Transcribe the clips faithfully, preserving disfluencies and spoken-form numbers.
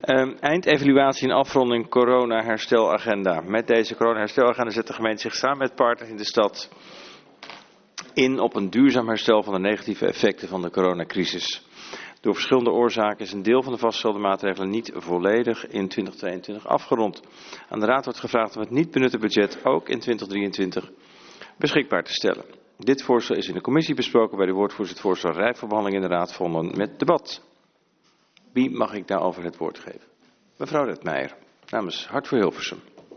Um, eindevaluatie en afronding corona-herstelagenda. Met deze corona-herstelagenda zet de gemeente zich samen met partners in de stad in op een duurzaam herstel van de negatieve effecten van de coronacrisis. Door verschillende oorzaken is een deel van de vastgestelde maatregelen niet volledig in twintig tweeëntwintig afgerond. Aan de Raad wordt gevraagd om het niet benutte budget ook in twintig drieëntwintig beschikbaar te stellen. Dit voorstel is in de commissie besproken bij de woordvoerders. Het voorstel rijp voor behandeling in de Raad vonden met debat. Wie mag ik daarover het woord geven? Mevrouw Detmeijer, namens Hart voor Hilversum.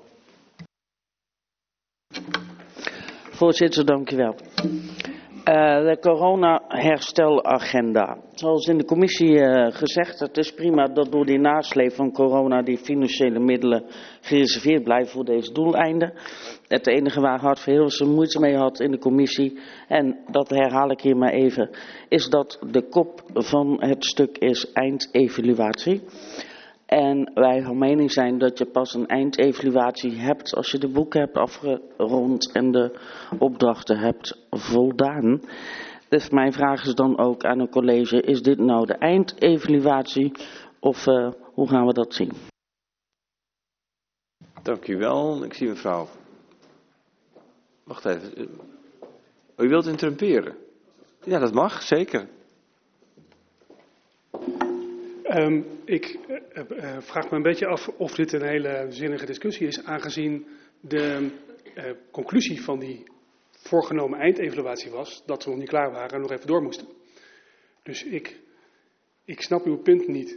Voorzitter, dank u wel. Uh, de corona-herstelagenda. Zoals in de commissie uh, gezegd, het is prima dat door die nasleep van corona die financiële middelen gereserveerd blijven voor deze doeleinden. Het enige waar Hart voor Hilversum moeite mee had in de commissie, en dat herhaal ik hier maar even, is dat de kop van het stuk is eindevaluatie. En wij van mening zijn dat je pas een eindevaluatie hebt als je de boeken hebt afgerond en de opdrachten hebt voldaan. Dus mijn vraag is dan ook aan het college, is dit nou de eindevaluatie of uh, hoe gaan we dat zien? Dank u wel. Ik zie mevrouw. Wacht even. U wilt interrumperen? Ja, dat mag, zeker. Um, ik uh, uh, vraag me een beetje af of dit een hele zinnige discussie is, aangezien de uh, conclusie van die voorgenomen eindevaluatie was dat we nog niet klaar waren en nog even door moesten. Dus ik, ik snap uw punt niet.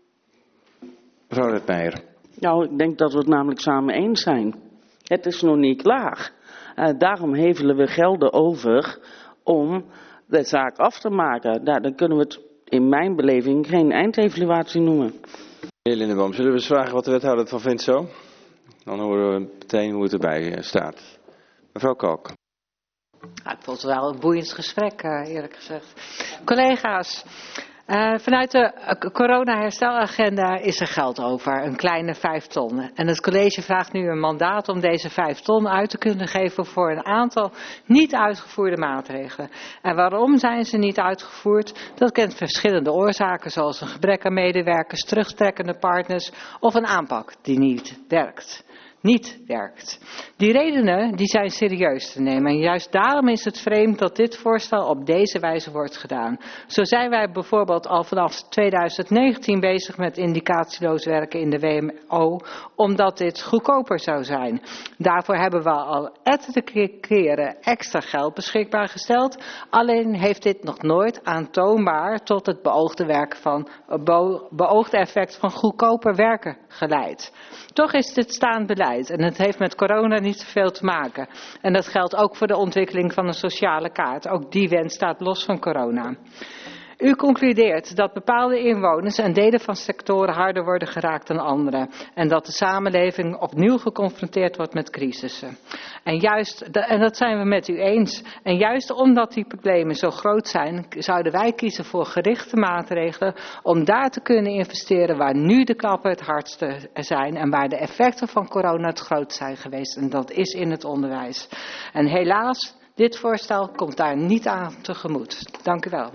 Mevrouw Detmeijer. Nou, ik denk dat we het namelijk samen eens zijn. Het is nog niet klaar. Uh, daarom hevelen we gelden over om de zaak af te maken. Nou, dan kunnen we het in mijn beleving geen eindevaluatie noemen. Meneer Lindeboom, zullen we eens vragen wat de wethouder ervan vindt zo? Dan horen we meteen hoe het erbij staat. Mevrouw Kalk. Ja, ik vond het wel een boeiend gesprek, eerlijk gezegd. Collega's, uh, vanuit de corona-herstelagenda is er geld over, een kleine vijf ton. En het college vraagt nu een mandaat om deze vijf ton uit te kunnen geven voor een aantal niet uitgevoerde maatregelen. En waarom zijn ze niet uitgevoerd? Dat kent verschillende oorzaken, zoals een gebrek aan medewerkers, terugtrekkende partners of een aanpak die niet werkt. Niet werkt. Die redenen die zijn serieus te nemen en juist daarom is het vreemd dat dit voorstel op deze wijze wordt gedaan. Zo zijn wij bijvoorbeeld al vanaf tweeduizend negentien bezig met indicatieloos werken in de W M O, omdat dit goedkoper zou zijn. Daarvoor hebben we al ettelijke keren extra geld beschikbaar gesteld, alleen heeft dit nog nooit aantoonbaar tot het beoogde, werken van, be, beoogde effect van goedkoper werken geleid. Toch is dit staand beleid. En het heeft met corona niet zoveel te maken. En dat geldt ook voor de ontwikkeling van een sociale kaart. Ook die wens staat los van corona. U concludeert dat bepaalde inwoners en delen van sectoren harder worden geraakt dan anderen. En dat de samenleving opnieuw geconfronteerd wordt met crisissen. En, juist, en dat zijn we met u eens. En juist omdat die problemen zo groot zijn, zouden wij kiezen voor gerichte maatregelen om daar te kunnen investeren waar nu de klappen het hardste zijn en waar de effecten van corona het grootst zijn geweest. En dat is in het onderwijs. En helaas, dit voorstel komt daar niet aan tegemoet. Dank u wel.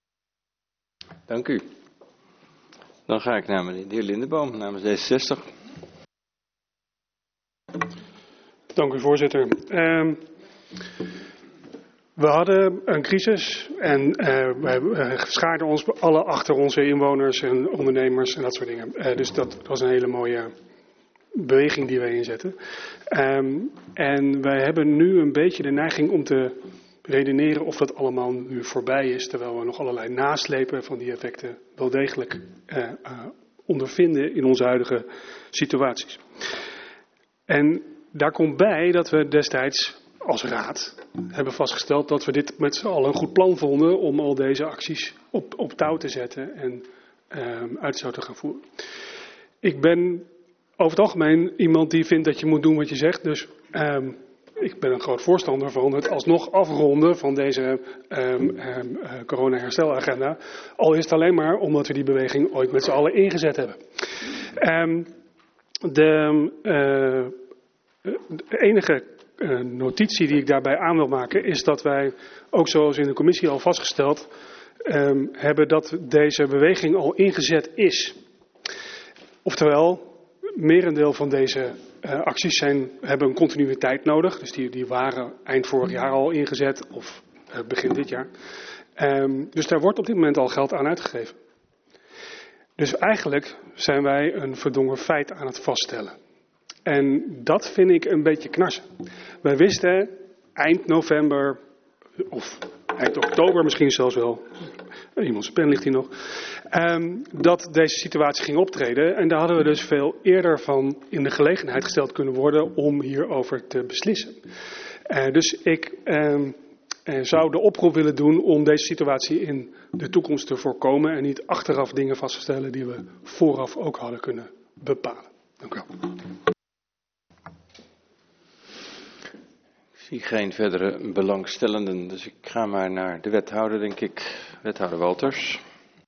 Dank u. Dan ga ik naar de heer Lindeboom namens D zesenzestig. Dank u, voorzitter. Uh, we hadden een crisis en uh, wij uh, schaarden ons alle achter onze inwoners en ondernemers en dat soort dingen. Uh, dus dat was een hele mooie beweging die wij inzetten. Um, en wij hebben nu een beetje de neiging om te redeneren of dat allemaal nu voorbij is, terwijl we nog allerlei naslepen van die effecten wel degelijk uh, uh, ondervinden in onze huidige situaties. En daar komt bij dat we destijds als raad hebben vastgesteld dat we dit met z'n allen een goed plan vonden om al deze acties op, op touw te zetten en uh, uit zou te gaan voeren. Ik ben over het algemeen iemand die vindt dat je moet doen wat je zegt, dus um, ik ben een groot voorstander van het alsnog afronden van deze um, um, uh, corona-herstelagenda. Al is het alleen maar omdat we die beweging ooit met z'n allen ingezet hebben. Um, de, uh, de enige uh, notitie die ik daarbij aan wil maken is dat wij, ook zoals in de commissie al vastgesteld, um, hebben dat deze beweging al ingezet is. Oftewel, merendeel van deze uh, acties zijn, hebben een continuïteit nodig. Dus die, die waren eind vorig jaar al ingezet of uh, begin dit jaar. Um, dus daar wordt op dit moment al geld aan uitgegeven. Dus eigenlijk zijn wij een verdongen feit aan het vaststellen. En dat vind ik een beetje knarsen. Wij wisten eind november of eind oktober misschien zelfs wel, iemands pen ligt hier nog, um, dat deze situatie ging optreden. En daar hadden we dus veel eerder van in de gelegenheid gesteld kunnen worden om hierover te beslissen. Uh, dus ik um, uh, zou de oproep willen doen om deze situatie in de toekomst te voorkomen en niet achteraf dingen vast te stellen die we vooraf ook hadden kunnen bepalen. Dank u wel. Ik zie geen verdere belangstellenden, dus ik ga maar naar de wethouder, denk ik. Wethouder Walters.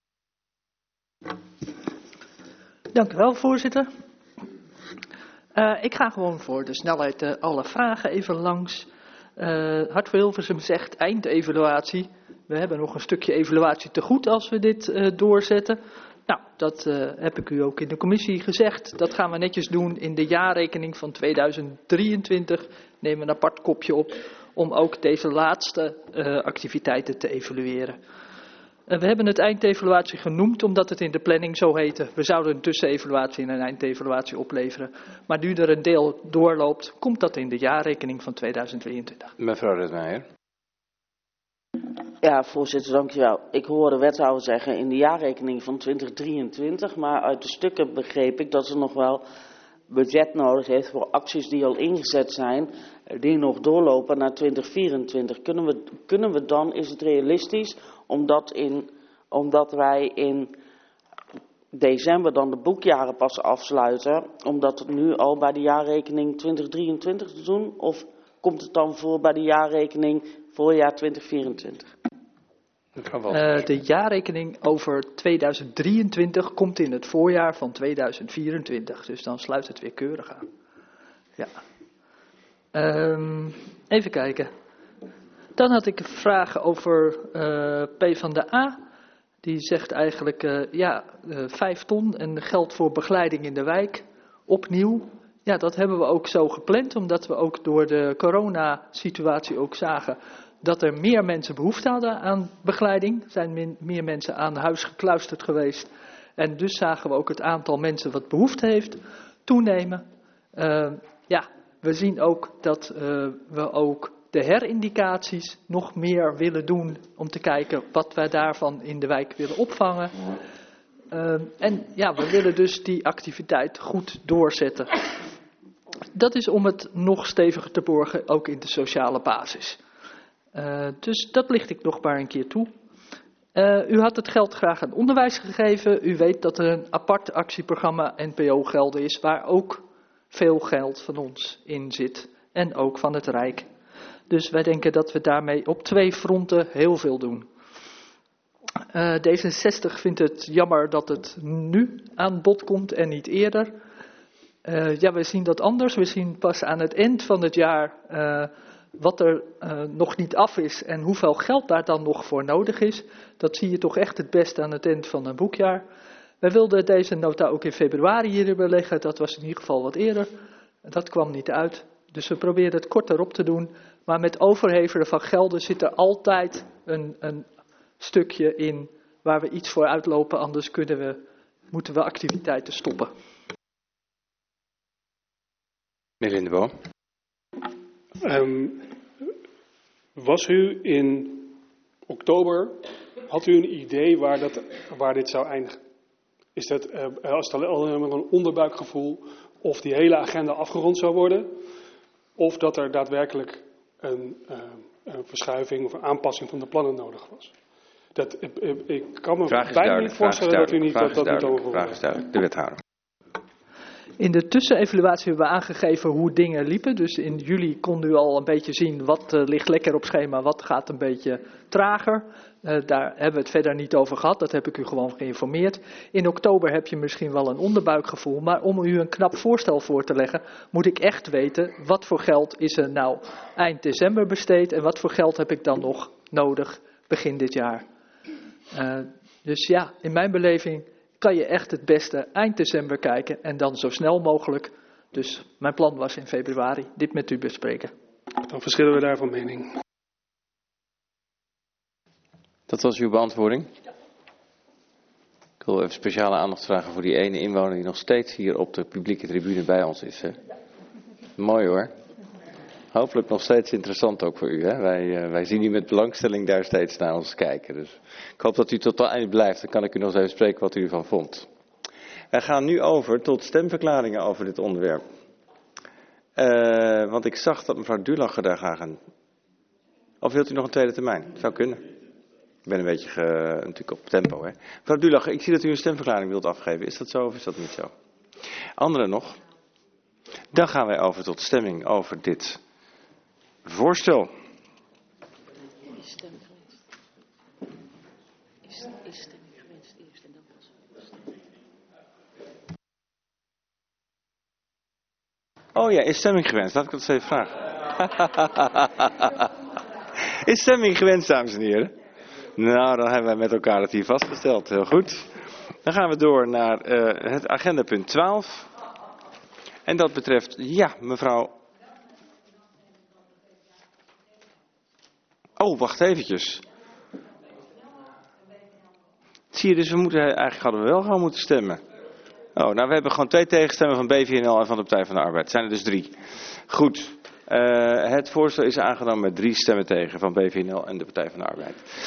Dank u wel, voorzitter. Uh, ik ga gewoon voor de snelheid uh, alle vragen even langs. Uh, Hart voor Hilversum zegt eindevaluatie. We hebben nog een stukje evaluatie te goed als we dit uh, doorzetten. Nou, dat uh, heb ik u ook in de commissie gezegd. Dat gaan we netjes doen in de jaarrekening van tweeduizend drieëntwintig. Neem een apart kopje op om ook deze laatste uh, activiteiten te evalueren. Uh, we hebben het eindevaluatie genoemd omdat het in de planning zo heette. We zouden een tussenevaluatie en een eindevaluatie opleveren. Maar nu er een deel doorloopt, komt dat in de jaarrekening van tweeduizend drieëntwintig. Mevrouw Redmeijer. Ja, voorzitter, dank u wel. Ik hoor de wethouder zeggen in de jaarrekening van twintig drieëntwintig, maar uit de stukken begreep ik dat ze nog wel budget nodig heeft voor acties die al ingezet zijn, die nog doorlopen naar twintig vierentwintig. Kunnen we, kunnen we dan, is het realistisch, omdat, in, omdat wij in december dan de boekjaren pas afsluiten, om dat nu al bij de jaarrekening twintig drieëntwintig te doen? Of komt het dan voor bij de jaarrekening voorjaar twintig vierentwintig? Uh, de jaarrekening over tweeduizend drieëntwintig komt in het voorjaar van tweeduizend vierentwintig. Dus dan sluit het weer keurig aan. Ja. Um, even kijken. Dan had ik vragen over uh, PvdA. Die zegt eigenlijk, uh, ja, uh, vijf ton en geld voor begeleiding in de wijk. Opnieuw. Ja, dat hebben we ook zo gepland, omdat we ook door de coronasituatie ook zagen dat er meer mensen behoefte hadden aan begeleiding. Er zijn min, meer mensen aan huis gekluisterd geweest. En dus zagen we ook het aantal mensen wat behoefte heeft toenemen. Uh, ja, we zien ook dat uh, we ook de herindicaties nog meer willen doen om te kijken wat wij daarvan in de wijk willen opvangen. Uh, en ja, we willen dus die activiteit goed doorzetten. Dat is om het nog steviger te borgen, ook in de sociale basis. Uh, dus dat licht ik nog maar een keer toe. Uh, u had het geld graag aan onderwijs gegeven. U weet dat er een apart actieprogramma N P O-gelden is, waar ook veel geld van ons in zit. En ook van het Rijk. Dus wij denken dat we daarmee op twee fronten heel veel doen. Uh, D zesenzestig vindt het jammer dat het nu aan bod komt en niet eerder. Uh, ja, we zien dat anders. We zien pas aan het eind van het jaar uh, wat er uh, nog niet af is en hoeveel geld daar dan nog voor nodig is. Dat zie je toch echt het beste aan het eind van een boekjaar. Wij wilden deze nota ook in februari hierbij leggen. Dat was in ieder geval wat eerder. Dat kwam niet uit. Dus we probeerden het kort erop te doen. Maar met overhevelen van gelden zit er altijd een, een stukje in waar we iets voor uitlopen. Anders kunnen we, moeten we activiteiten stoppen. Meneer Lindeboom. Um, was u in oktober, had u een idee waar, dat, waar dit zou eindigen? Is dat, uh, als het alleen maar een onderbuikgevoel, of die hele agenda afgerond zou worden, of dat er daadwerkelijk een, uh, een verschuiving of een aanpassing van de plannen nodig was? Dat, ik, ik kan me bijna niet voorstellen dat u niet dat, dat niet over Vraag is duidelijk. De wethouder. In de tussenevaluatie hebben we aangegeven hoe dingen liepen. Dus in juli kon u al een beetje zien wat uh, ligt lekker op schema, wat gaat een beetje trager. Uh, daar hebben we het verder niet over gehad, dat heb ik u gewoon geïnformeerd. In oktober heb je misschien wel een onderbuikgevoel, maar om u een knap voorstel voor te leggen, moet ik echt weten wat voor geld is er nou eind december besteed en wat voor geld heb ik dan nog nodig begin dit jaar. Uh, dus ja, in mijn beleving kan je echt het beste eind december kijken en dan zo snel mogelijk. Dus mijn plan was in februari dit met u bespreken. Dan verschillen we daar van mening. Dat was uw beantwoording? Ik wil even speciale aandacht vragen voor die ene inwoner die nog steeds hier op de publieke tribune bij ons is. Hè? Mooi hoor. Hopelijk nog steeds interessant ook voor u. Hè? Wij, uh, wij zien u met belangstelling daar steeds naar ons kijken. Dus ik hoop dat u tot het einde blijft. Dan kan ik u nog eens even spreken wat u ervan vond. Wij gaan nu over tot stemverklaringen over dit onderwerp. Uh, want ik zag dat mevrouw Dulacher daar graag een... Of wilt u nog een tweede termijn? Dat zou kunnen. Ik ben een beetje ge... natuurlijk op tempo. Hè? Mevrouw Dulacher, ik zie dat u een stemverklaring wilt afgeven. Is dat zo of is dat niet zo? Anderen nog? Dan gaan wij over tot stemming over dit voorstel. Is stemming gewenst? Is, is stemming gewenst eerst en dan pas stemming? Oh ja, is stemming gewenst? Laat ik dat eens even vragen. Is stemming gewenst, dames en heren? Nou, dan hebben wij met elkaar het hier vastgesteld. Heel goed. Dan gaan we door naar uh, het agendapunt twaalf. En dat betreft, ja, mevrouw... Oh, wacht eventjes. Zie je, dus we moeten, eigenlijk hadden we wel gewoon moeten stemmen. Oh, nou we hebben gewoon twee tegenstemmen van B V N L en van de Partij van de Arbeid. Het zijn er dus drie. Goed. Uh, het voorstel is aangenomen met drie stemmen tegen van B V N L en de Partij van de Arbeid.